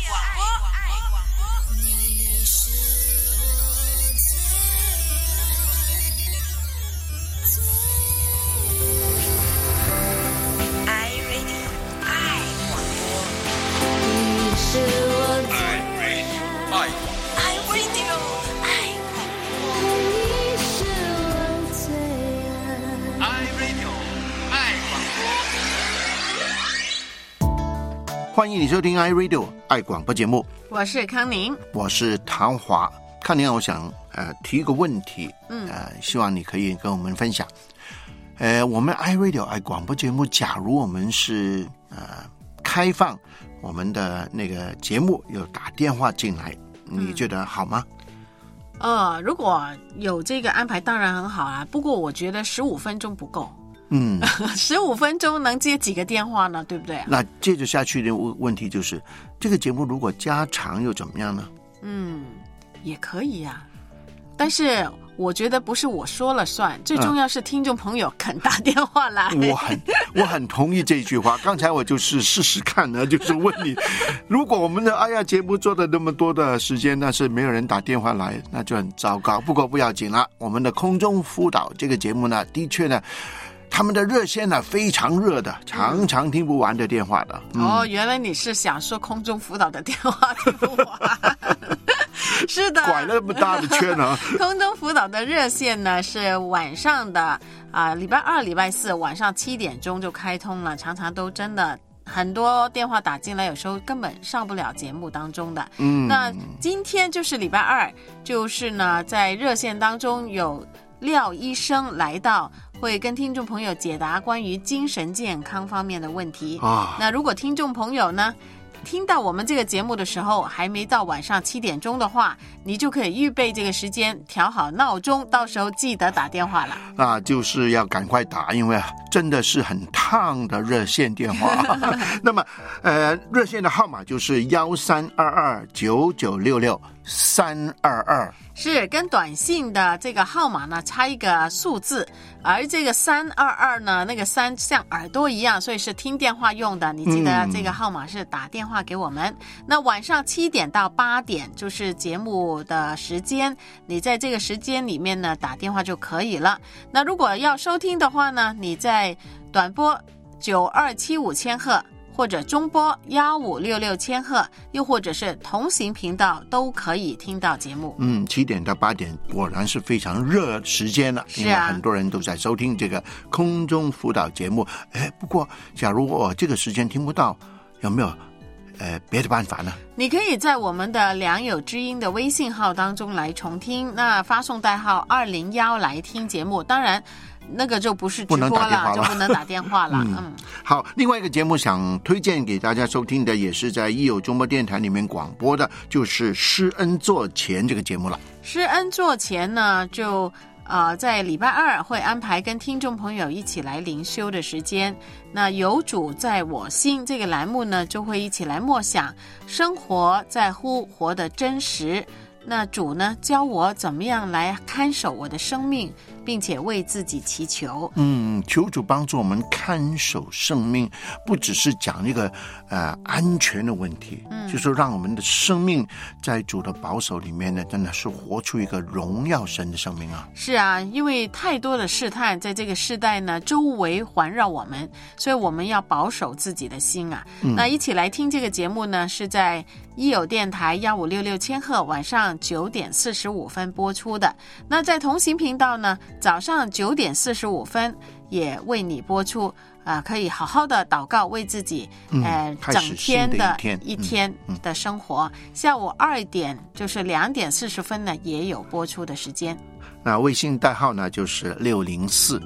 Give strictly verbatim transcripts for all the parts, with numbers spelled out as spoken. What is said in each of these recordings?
欢迎你收听 iRadio 爱广播节目， 我是康宁， 我是唐华。康宁，我想呃提一个问题，嗯，呃，希望你可以跟我们分享。呃，我们 iRadio 爱广播节目，假如我们是呃开放我们的那个节目，有打电话进来，你觉得好吗？ 呃，如果有这个安排，当然很好啊。不过我觉得十五分钟不够。 嗯， 十五分钟能接几个电话呢？对不对？ 那接着下去的问题就是，这个节目如果加长又怎么样呢？ 嗯，也可以呀、啊。但是我觉得不是我说了算，最重要是听众朋友肯打电话来。 嗯、我很我很同意这句话。刚才我就是试试看呢，就是问你，如果我们的哎呀节目做的那么多的时间，但是没有人打电话来，那就很糟糕。不过不要紧了，我们的空中辅导这个节目呢，的确呢。他们的热线呢非常热的，常常听不完的电话的。 嗯、哦，原来你是想说空中辅导的电话听不完。是的， 拐了那么大的圈啊！ 空中辅导的热线呢是晚上的啊、呃，礼拜二、礼拜四晚上七点钟就开通了，常常都真的很多电话打进来，有时候根本上不了节目当中的。嗯，那今天就是礼拜二，就是呢在热线当中有廖医生来到。会跟听众朋友解答关于精神健康方面的问题啊。那如果听众朋友呢听到我们这个节目的时候还没到晚上七点钟的话，你就可以预备这个时间，调好闹钟，到时候记得打电话了。 啊，就是要赶快打，因为真的是很烫的热线电话。那么，呃，热线的号码就是幺三二二九九六六三二二。 是跟短信的这个号码呢差一个数字，而这个三二二呢，那个三像耳朵一样，所以是听电话用的。你记得这个号码是打电话给我们。嗯、那晚上七点到八点就是节目的时间，你在这个时间里面呢打电话就可以了。那如果要收听的话呢，你在短波九二七五千赫。或者中波幺五六六千赫，又或者是同行频道都可以听到节目。 嗯，七点到八点果然是非常热时间了， 是啊， 因为很多人都在收听这个空中辅导节目。哎，不过假如我这个时间听不到，有没有呃别的办法呢？ 你可以在我们的良友之音的微信号当中来重听，那发送代号二零一来听节目。当然。那个就不是直播了，就不能打电话了。嗯， 嗯好，另外一个节目想推荐给大家收听的，也是在益友中波电台里面广播的，就是施恩座前这个节目了。 施恩座前呢，就呃在礼拜二会安排跟听众朋友一起来灵修的时间。那有主在我心这个栏目呢，就会一起来默想生活在乎活的真实。那主呢教我怎么样来看守我的生命，并且为自己祈求。 嗯，求主帮助我们看守生命，不只是讲一个呃安全的问题，嗯，就是让我们的生命在主的保守里面呢，真的是活出一个荣耀神的生命啊。 是啊，因为太多的试探在这个世代呢周围环绕我们，所以我们要保守自己的心啊。嗯、那一起来听这个节目呢，是在益友电台幺五六六千赫晚上九点四十五分播出的。那在同行频道呢，早上九点四十五分也为你播出啊、呃，可以好好的祷告，为自己呃整天的一天的生活。嗯嗯、下午二点就是两点四十分呢，也有播出的时间。 那微信代号呢就是六零四。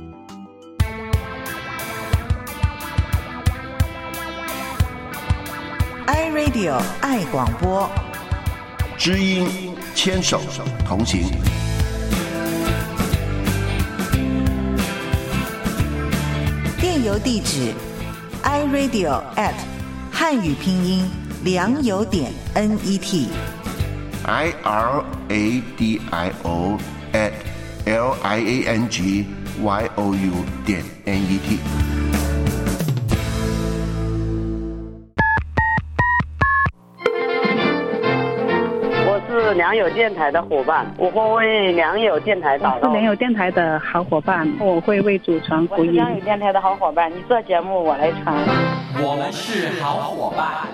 iRadio 爱广播， 知音牵手同行。 电邮地址 iRadio at 汉语拼音良友点 net I R A D I O at L I A N G Y O U 点 N E T。 良友电台的伙伴，我会为良友电台祷告。 我是良友电台的好伙伴，我会为主传福音。 我是良友电台的好伙伴，你做节目我来传。 我们是好伙伴。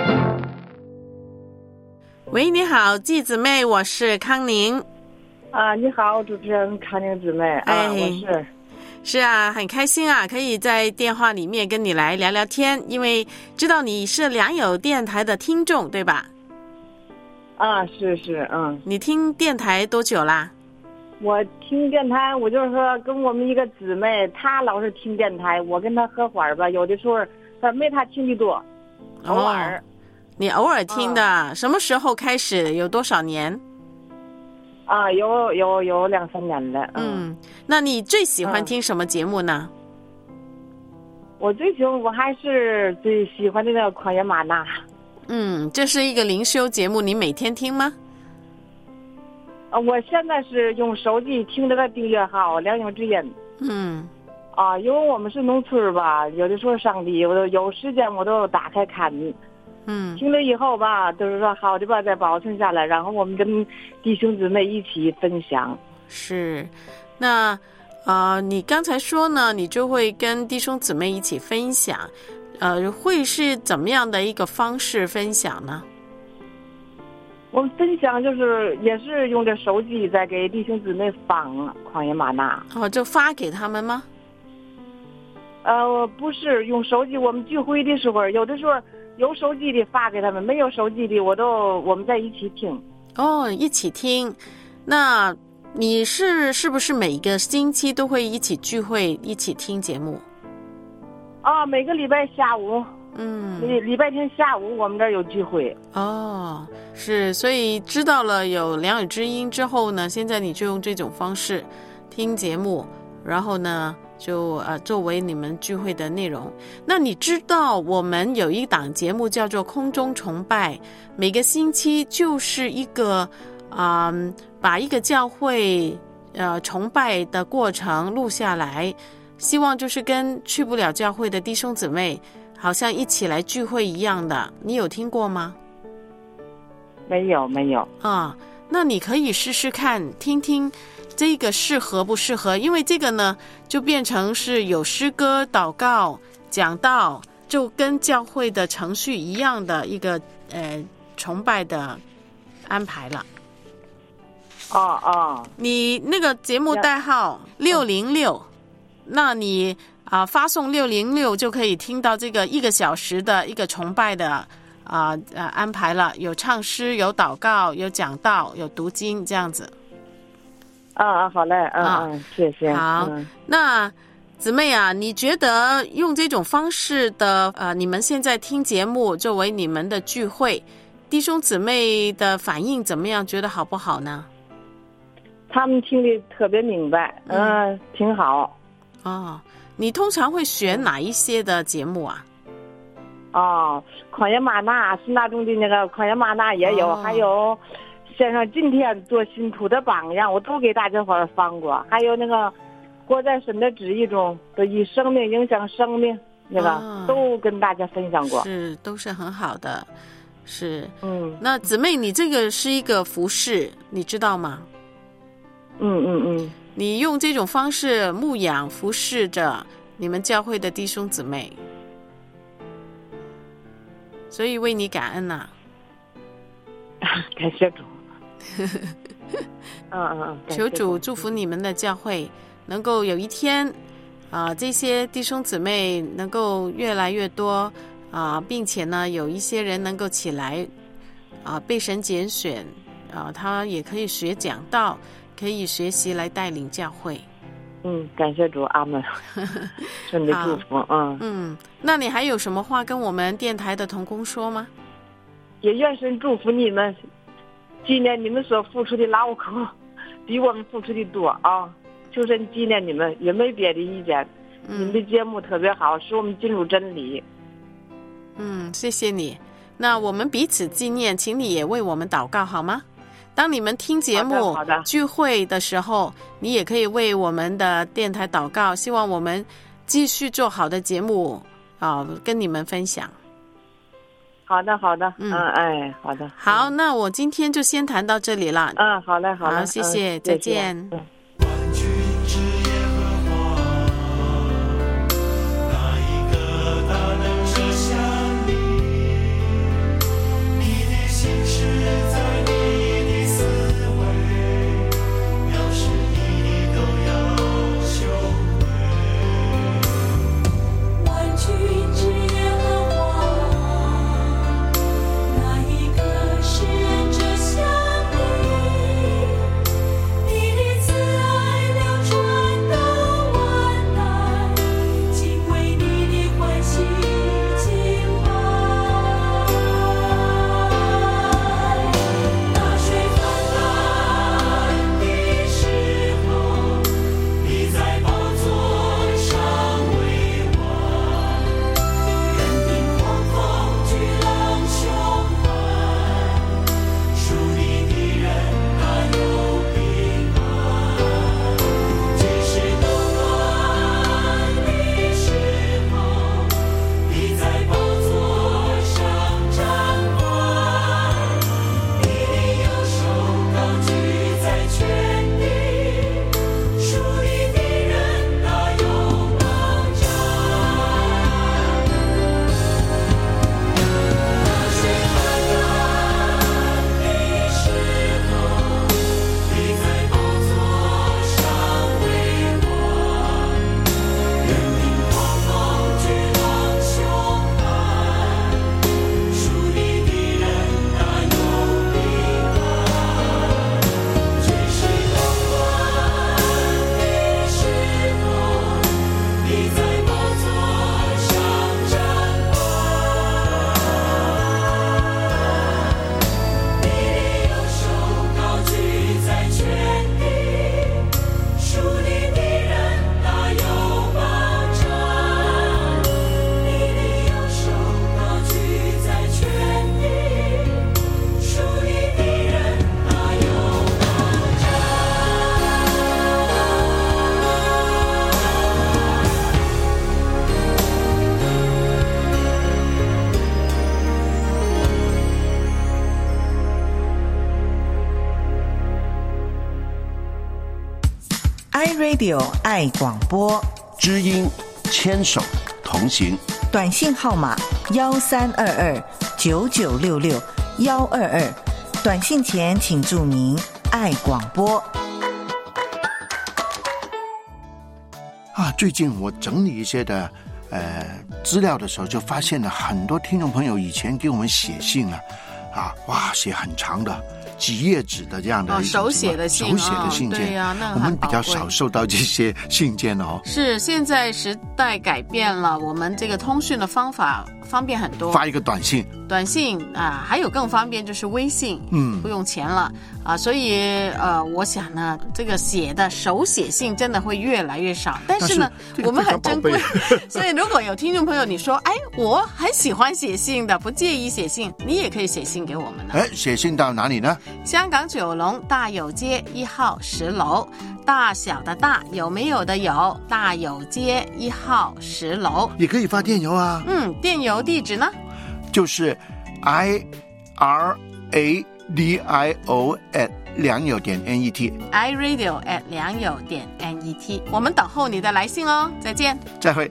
喂，你好，季姊妹，我是康宁。 啊，你好，主持人康宁姊妹。啊、 哎， 我是。 是啊，很开心啊，可以在电话里面跟你来聊聊天，因为知道你是良友电台的听众，对吧？ 啊，是是，嗯。 你听电台多久啦？ 我听电台，我就是说跟我们一个姊妹，她老是听电台，我跟她合伙吧，有的时候她没她听的多，偶尔。 哦，你偶尔听的，啊，什么时候开始？有多少年？ 啊，有有有两三年了。 嗯，嗯，那你最喜欢听什么节目呢？ 嗯，我最喜欢，我还是最喜欢这个旷野吗哪。 嗯，这是一个灵修节目，你每天听吗？ 啊，我现在是用手机听这个订阅号良友之音。 嗯。 啊，因为我们是农村吧，有的时候上地，我都有时间我都打开看。 嗯， 听了以后吧，都是说好的吧，再保存下来，然后我们跟弟兄姊妹一起分享。 是，那呃，你刚才说呢，你就会跟弟兄姊妹一起分享，呃，会是怎么样的一个方式分享呢？ 我们分享就是也是用这手机在给弟兄姊妹放旷野吗哪。 哦，就发给他们吗？ 呃，不是用手机，我们聚会的时候，有的时候。有手机的发给他们，没有手机的我都我们在一起听。 哦，一起听。那你是是不是每个星期都会一起聚会，一起听节目？ 啊，每个礼拜下午， 嗯， 礼礼拜天下午我们这儿有聚会。 哦，是，所以知道了有良友之音之后呢，现在你就用这种方式听节目，然后呢就呃作为你们聚会的内容。那你知道我们有一档节目叫做空中崇拜，每个星期就是一个啊、呃、把一个教会呃崇拜的过程录下来，希望就是跟去不了教会的弟兄姊妹好像一起来聚会一样的。你有听过吗？ 没有没有啊，那你可以试试看，听听这个适合不适合，因为这个呢就变成是有诗歌、祷告、讲道，就跟教会的程序一样的一个呃崇拜的安排了。 哦哦， 你那个节目代号六零六，那你啊、呃、发送六零六就可以听到这个一个小时的一个崇拜的啊呃安排了，有唱诗、有祷告、有讲道、有读经这样子。 啊啊，好嘞，嗯啊嗯，谢谢。 好， 嗯、 那姊妹啊，你觉得用这种方式的呃，你们现在听节目作为你们的聚会，弟兄姊妹的反应怎么样？觉得好不好呢？ 他们听得特别明白，嗯、呃，挺好。 哦，你通常会选哪一些的节目啊？ 哦，旷野吗哪是那种的那个旷野吗哪也有，哦、还有。先生今天做信徒的榜样，我都给大家伙放过。还有那个活在神的旨意中，都以生命影响生命，那个、哦、都跟大家分享过。 是，都是很好的。是， 嗯。 那姊妹，你这个是一个服事，你知道吗？ 嗯嗯嗯。 你用这种方式牧养服事着你们教会的弟兄姊妹，所以为你感恩呐、 啊。感谢主。嗯嗯， 求主祝福你们的教会能够有一天啊、呃，这些弟兄姊妹能够越来越多啊、呃，并且呢，有一些人能够起来啊、呃，被神拣选啊、呃，他也可以学讲道，可以学习来带领教会。 嗯，感谢主，阿们。神的祝福，嗯嗯，那你还有什么话跟我们电台的同工说吗？ 也愿神祝福你们。纪念你们所付出的劳苦，比我们付出的多啊！求神纪念你们，也没别的意见。嗯、你们的节目特别好，使我们进入真理。 嗯，谢谢你。那我们彼此纪念，请你也为我们祷告好吗？当你们听节目聚会的时候，你也可以为我们的电台祷告，希望我们继续做好的节目啊、呃，跟你们分享。 好。 好的好的， 嗯嗯哎，好的。 好，那我今天就先谈到这里了。 嗯，好嘞好嘞， 好，谢谢， 嗯、 再见。 嗯 iRadio 爱广播， 知音牵手同行， 短信号码幺三二二九九六六幺二二，短信前请注明爱广播。 啊，最近我整理一些的呃资料的时候，就发现了很多听众朋友以前给我们写信啊，啊，哇，写很长的。几页纸的这样的、 哦、手写的信， 手写的信件， 哦、对呀、啊，那我们比较少收到这些信件哦。 是，现在时代改变了，我们这个通讯的方法方便很多。 发一个短信， 短信啊，还有更方便就是微信， 嗯， 不用钱了啊。所以呃，我想呢，这个写的手写信真的会越来越少。但是呢， 是这个、 我们很珍贵，所以如果有听众朋友你说，哎，我很喜欢写信的，不介意写信，你也可以写信给我们的。 哎，写信到哪里呢？ 香港九龙大有街一号十楼，大小的大，有没有的有，大有街一号十楼。 也可以发电邮啊。 嗯，电邮地址呢？ 就是 i r a d i o at 良友点 n e t i radio at 良友点 n e t。我们等候你的来信哦，再见， 再会。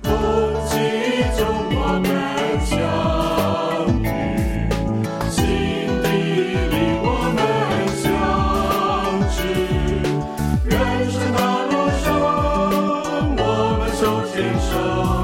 人生大路上，我们手牵手。